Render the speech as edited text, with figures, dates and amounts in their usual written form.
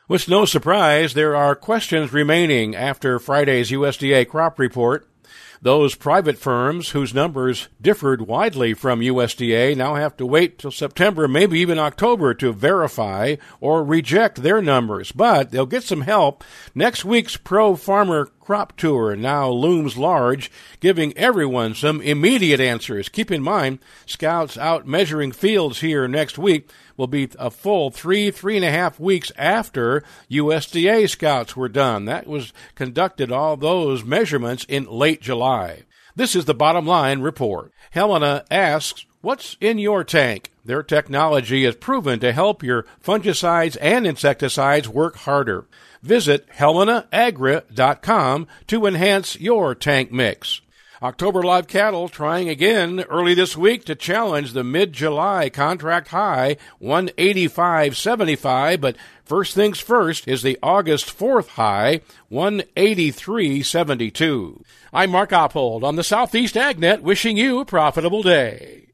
With no surprise, there are questions remaining after Friday's USDA crop report. Those private firms whose numbers differed widely from USDA now have to wait till September, maybe even October, to verify or reject their numbers. But they'll get some help. Next week's Pro Farmer Crop Tour now looms large, giving everyone some immediate answers. Keep in mind, scouts out measuring fields here next week will be a full 3.5 weeks after USDA scouts were done. That was conducted, all those measurements, in late July. This is the Bottom Line Report. Helena asks, what's in your tank? Their technology is proven to help your fungicides and insecticides work harder. Visit HelenaAgra.com to enhance your tank mix. October live cattle trying again early this week to challenge the mid-July contract high, 185.75, but first things first is the August 4th high, 183.72. I'm Mark Oppold on the Southeast AgNet, wishing you a profitable day.